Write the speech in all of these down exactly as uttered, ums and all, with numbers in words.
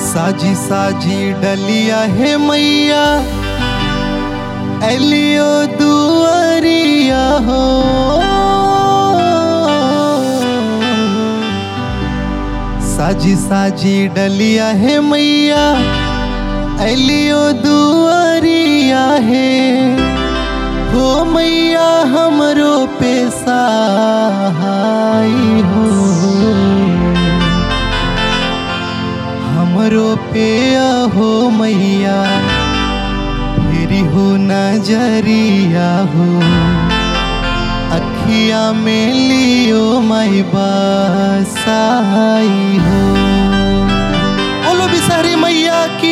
साजी साजी डलिया है मैया एलियो दुआरिया हो। साजी साजी डलिया है मैया एलियो दुआरिया है हो मैया हमरो पे सहाय हो। हमरो पे हो मैया फेरी हो नजरिया हो। अखिया में लियो माई बसाई हो। बोलो बिसहरी मैया की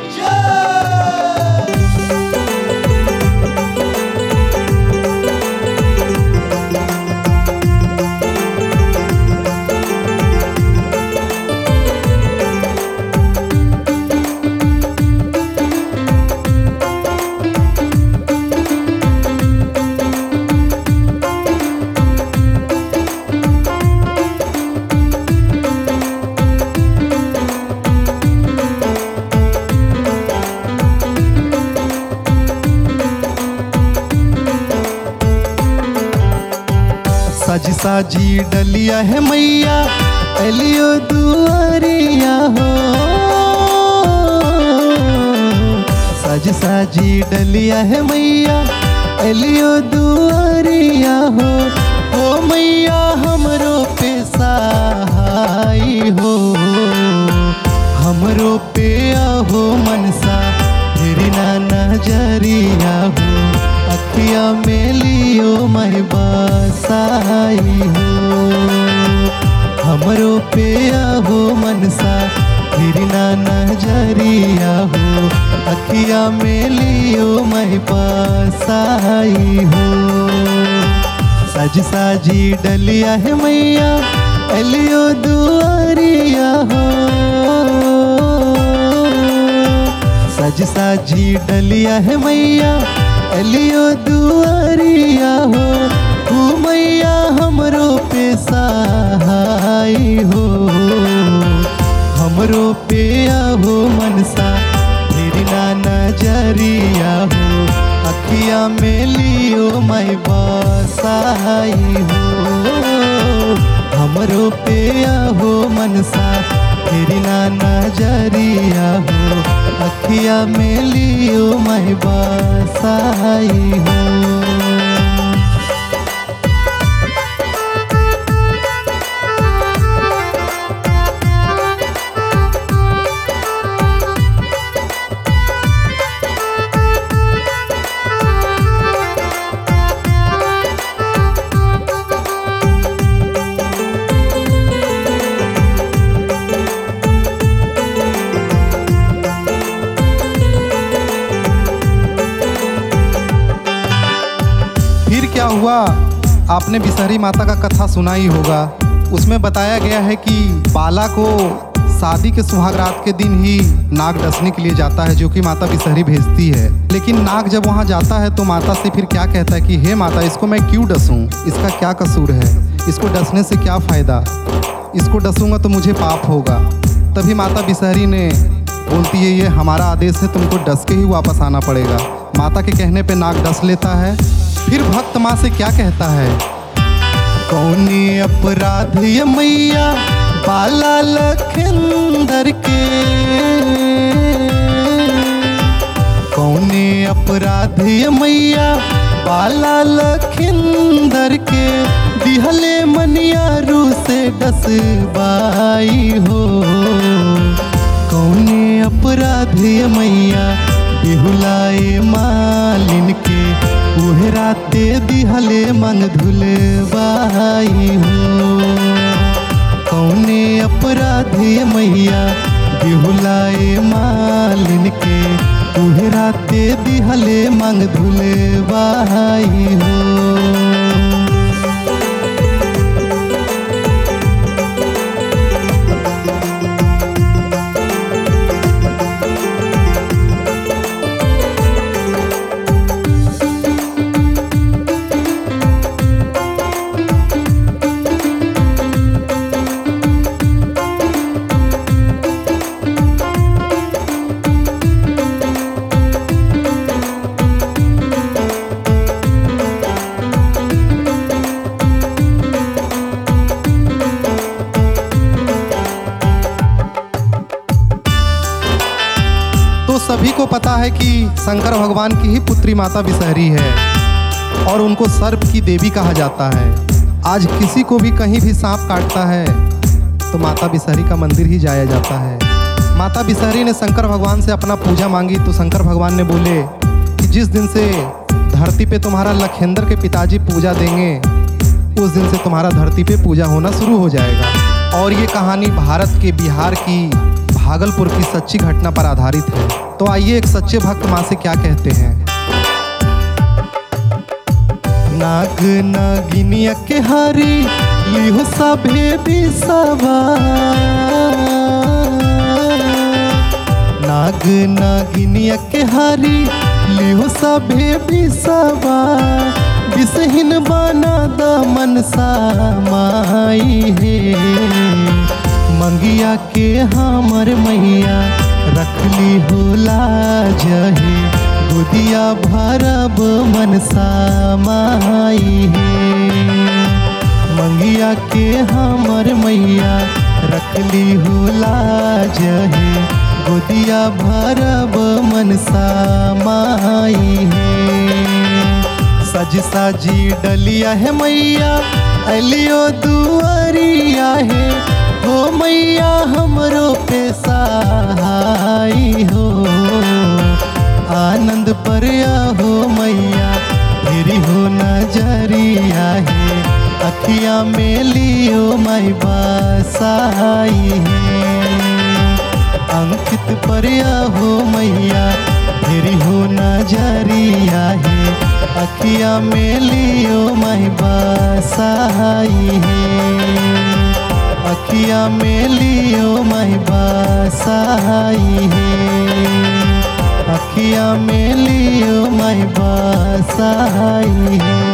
साजी साजी डलिया है मैया एलियो दुआरिया हो। साजी साजी डलिया है मैया एलियो दुआरिया हो। हो मैया हमरो पे सहाय हो। हमरो पे हो मनसा तेरी ना नजरिया हो। अखिया में लियो माई बसाई हो। हमरो पे हो मनसा तेरी ना नजरिया हो। अखिया में लियो माई बसाई हो। साजी साजी डलिया है मैया एलियो दुआरिया हो। साजी साजी डलिया है मैया एलियो दुआरिया हो। हो मैया हमरो पे सहाय हो। हमरो पे हो मनसा तेरी ना नजरिया हो। अखिया में लियो माई बसाई हो। हमरो पे हो मनसा तेरी ना नजरिया हो। अखिया में लियो माई बसाई हो। फिर क्या हुआ, आपने बिसहरी माता का कथा सुना ही होगा। उसमें बताया गया है कि बाला को शादी के सुहाग रात के दिन ही नाग डसने के लिए जाता है, जो कि माता बिसहरी भेजती है। लेकिन नाग जब वहाँ जाता है तो माता से फिर क्या कहता है कि हे माता, इसको मैं क्यों डसूं? इसका क्या कसूर है? इसको डसने से क्या फ़ायदा? इसको डसूंगा तो मुझे पाप होगा। तभी माता बिसहरी ने बोलती है, ये हमारा आदेश है, तुमको डस के ही वापस आना पड़ेगा। माता के कहने पर नाग डस लेता है। फिर भक्त माँ से क्या कहता है, कौनी अपराध ये मैया बाला लखिंदर के। कौने अपराध ये मैया बाला लखिंदर के। दिहले मनियारू से डसबाई हो। कौने अपराध ये मैया बिहुलाए मालिन के। उहराते दिहले मंग धुलवाई हो। कौने अपराधी मैया बिहुलाए मालिन के। उहराते दिहले मंग धुलवाई हो। सभी को पता है कि शंकर भगवान की ही पुत्री माता बिसहरी है और उनको सर्प की देवी कहा जाता है। आज किसी को भी कहीं भी सांप काटता है तो माता बिसहरी का मंदिर ही जाया जाता है। माता बिसहरी ने शंकर भगवान से अपना पूजा मांगी तो शंकर भगवान ने बोले कि जिस दिन से धरती पे तुम्हारा लखेंद्र के पिताजी पूजा देंगे उस दिन से तुम्हारा धरती पे पूजा होना शुरू हो जाएगा। और ये कहानी भारत के बिहार की भागलपुर की सच्ची घटना पर आधारित है। तो आइए एक सच्चे भक्त माँ से क्या कहते हैं। नाग नागिनिया के हरी लिहो सभे बिसवा, नाग नागिनिया के हरी लिहो सभे बिसवा, बिसहीन बना द मनसा माई हे, मंगिया के हमर मैया रखली होला जहे, गोदिया भरब मनसा माई हे, मंगिया के हमर मैया रखली होला जहे, गोदिया भरब मनसा माई हे। सज साजी डलिया है मैया अलियो दुआरिया है, हो मैया हमरो पे सहाई हो, आनंद परया हो मैया तेरी हो नजरिया है, अखिया में लियो माई बसाई है, अंकित परया हो मैया तेरी हो नजरिया है, अखिया में लियो माई बसाई है, अखिया में लियो माई बसाई है, अखिया में लियो माई बसाई है।